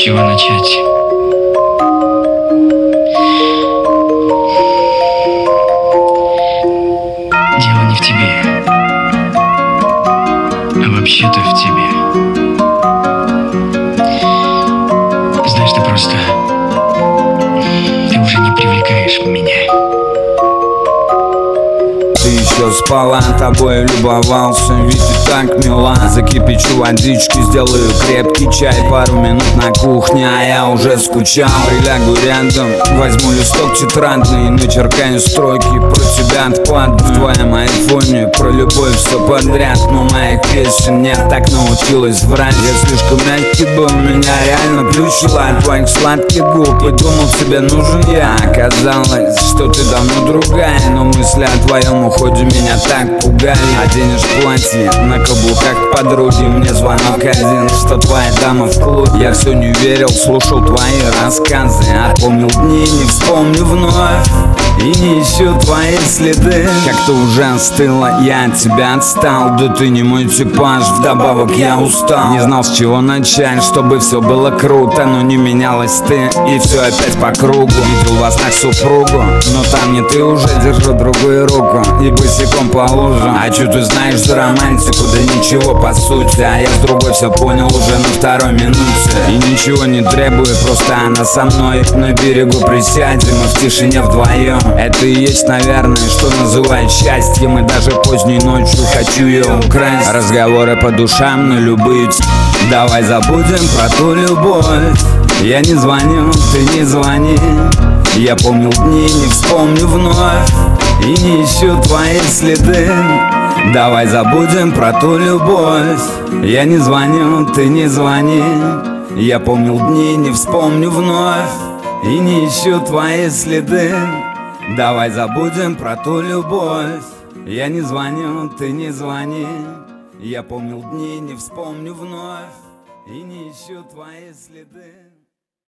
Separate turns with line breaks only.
чего начать? Дело не в тебе, а вообще-то в тебе. Знаешь, ты уже не привлекаешь меня.
Ты еще спала, тобой любовался, ведь ты так мила. Закипячу водички, сделаю крепкий чай. Пару минут на кухне, а я уже скучал. Прилягу рядом, возьму листок тетрадный, начеркаю строки про тебя отпадно. В твоем айфоне про любовь все подряд, но моих песен нет, так научилась врать. Я слишком мягкий был, меня реально плющило от твоих сладких губ. И думал, тебе нужен я. Оказалось, что ты давно другая, но мысли о твоем уходе меня так пугали. Оденешь платье на каблуках подруги, мне звонок один, что твоя дама в клубе. Я все не верил, слушал твои рассказы, отпомнил дни, не вспомню вновь. И не ищу твои следы. Как-то уже остыла, я от тебя отстал. Да ты не мой типаж, вдобавок я устал. Не знал, с чего начать, чтобы все было круто. Но не менялась ты, и все опять по кругу. Видел вас на супругу, но там не ты уже. Держу другую руку и босиком по лужам. А чё ты знаешь за романтику? Да ничего по сути. А я с другой все понял уже на второй минуте. И ничего не требую, просто она со мной. На берегу присядем, мы в тишине вдвоем. Это и есть, наверное, что называют счастьем. И даже поздней ночью хочу ее украсть. Разговоры по душам на любые давай забудем про ту любовь. Я не звоню, ты не звони. Я помнил дни, не вспомню вновь. И не ищу твои следы. Давай забудем про ту любовь. Я не звоню, ты не звони. Я помнил дни, не вспомню вновь. И не ищу твои следы. Давай забудем про ту любовь. Я не звоню, ты не звони. Я помнил дни, не вспомню вновь. И не ищу твои следы.